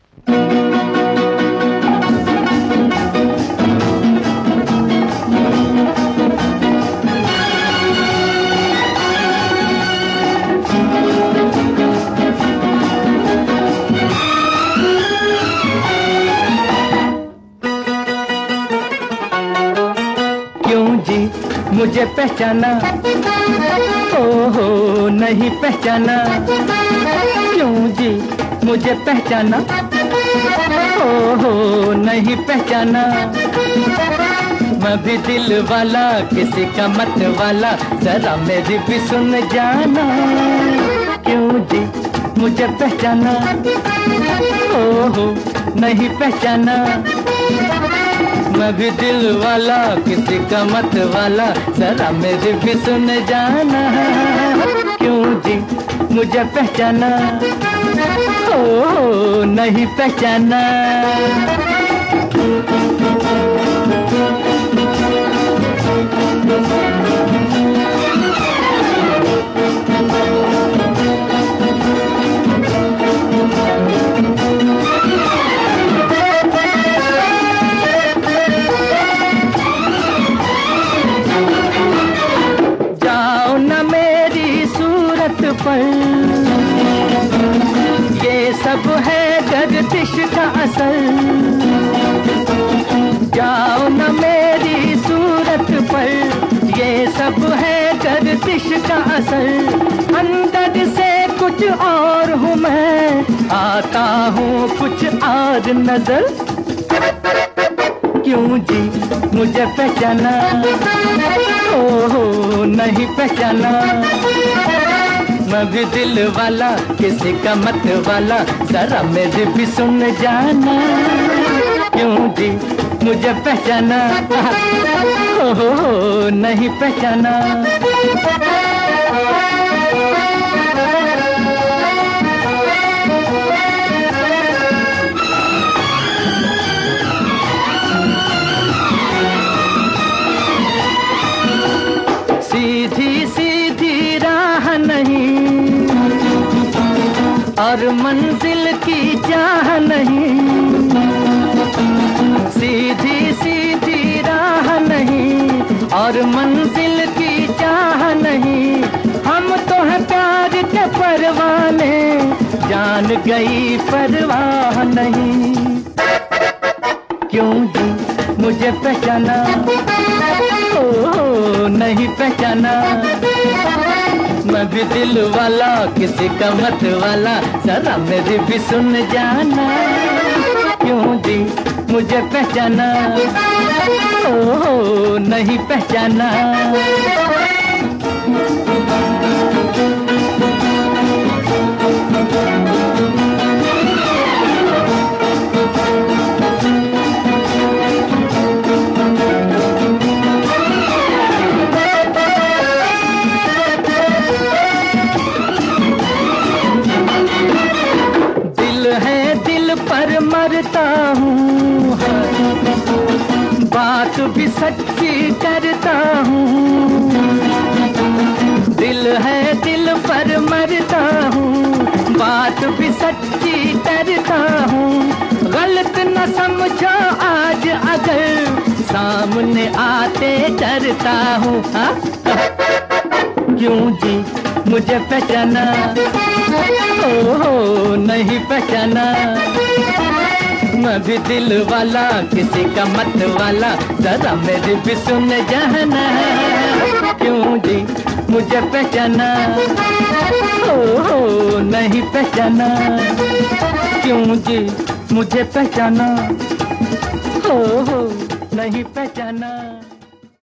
मुझे पहचाना, ओहो नहीं पहचाना। क्यों जी मुझे पहचाना, ओहो नहीं पहचाना। मैं भी दिल वाला किसी का मत वाला, जरा मेरी भी सुन जाना। क्यों जी मुझे पहचाना, ओहो नहीं पहचाना। मैं भी दिल वाला किसी का मत वाला, जरा मेरी भी सुन जाना। क्यों जी मुझे पहचाना, ओ नहीं पहचाना। पर ये सब है गर्दिश का असर। जाओ न मेरी सूरत पर, ये सब है गर्दिश का असर। अंदर से कुछ और हूँ मैं, आता हूँ कुछ और नजर। क्यों जी मुझे पहचाना, ओहो नहीं पहचाना। मैं भी दिल वाला किसी का मत वाला, जरा मेरी भी सुन जाना। क्यों जी मुझे पहचाना, ओहो नहीं पहचाना। सीधी सीधी राह नहीं और मंजिल की चाह नहीं। सीधी सीधी राह नहीं और मंजिल की चाह नहीं। हम तो हैं प्यार के परवाने, जान गई परवाह नहीं। क्यों जी मुझे पहचाना, ओह नहीं पहचाना। मैं भी दिल वाला किसी का मत वाला, जरा मेरी भी सुन जाना। क्यों जी मुझे पहचाना, ओह नहीं पहचाना। पर मरता हूँ, बात भी सच्ची करता हूँ। दिल है दिल पर मरता हूँ, बात भी सच्ची करता हूँ। गलत न समझो आज अगर सामने आते डरता हूँ। क्यों जी मुझे पहचाना, ओह नहीं पहचाना। मैं भी दिल वाला किसी का मत वाला, जरा मेरी भी सुन जाना। क्यों जी मुझे पहचाना, ओह नहीं पहचाना। क्यों जी मुझे पहचाना, ओह नहीं पहचाना।